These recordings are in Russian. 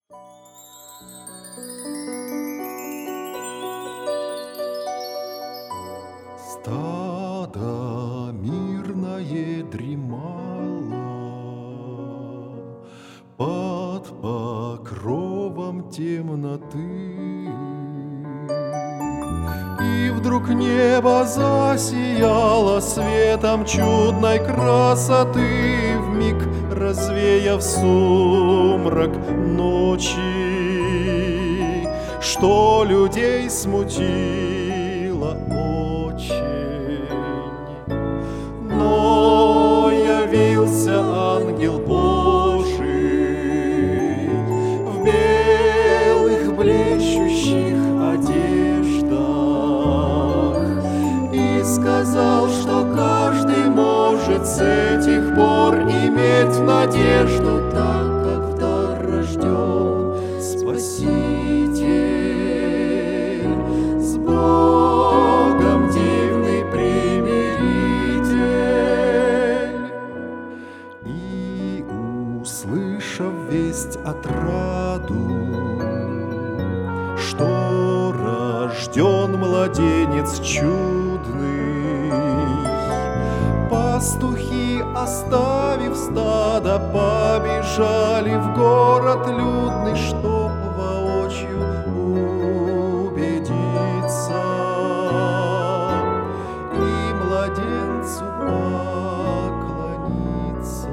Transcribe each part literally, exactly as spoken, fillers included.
Стадо мирное дремало под покровом темноты, и вдруг небо засияло светом чудной красоты, вмиг развеяв сумрак ночи, что людей смутило очень. Но явился ангел Божий в белых блещущих одеждах и сказал, что каждый может с этих пор иметь надежду, так как в дар рожден Спаситель, с Богом дивный примиритель. И, услышав весть отраду, что рожден младенец чудный, пастухи, оставив стадо, побежали в город людный, чтоб воочию убедиться и младенцу поклониться.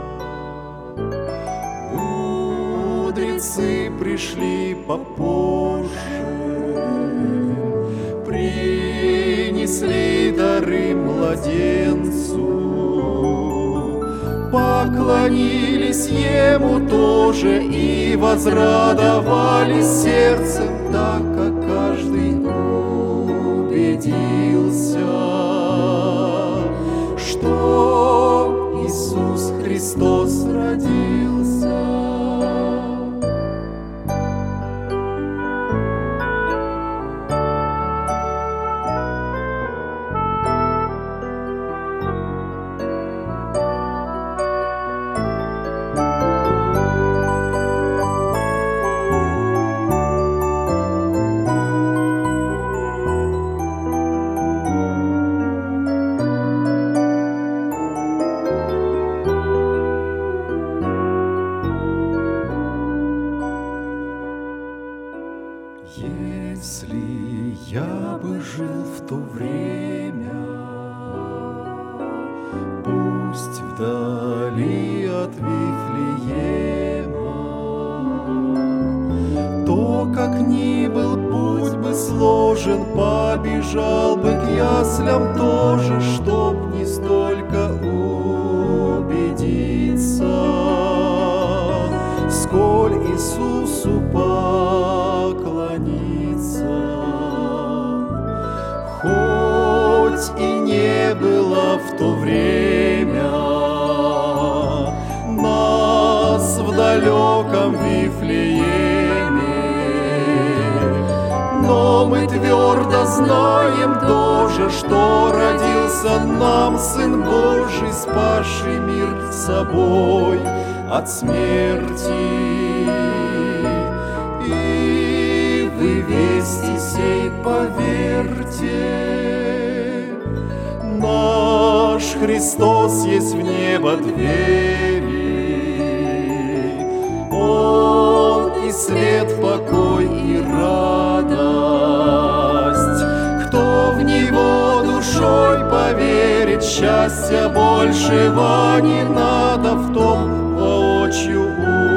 Мудрецы пришли попозже, принесли дары младенцу, поклонились ему тоже и возрадовались сердцем, так как каждый убедился, что Иисус Христос родился. Если я бы жил в то время, пусть вдали от Вифлеема, то, как ни был путь бы сложен, побежал бы к яслям тоже, чтоб не столько убедиться, сколь Иисусу поклониться. Хоть и не было в то время нас в далеком Вифлееме, но мы твердо знаем тоже, что родился нам Сын Божий, спасший мир собой от смерти. И вы вести сей поверьте, наш Христос есть в небо двери, Он и свет, покой и радость. Кто в Него душой поверит, счастья большего не надо в том воочию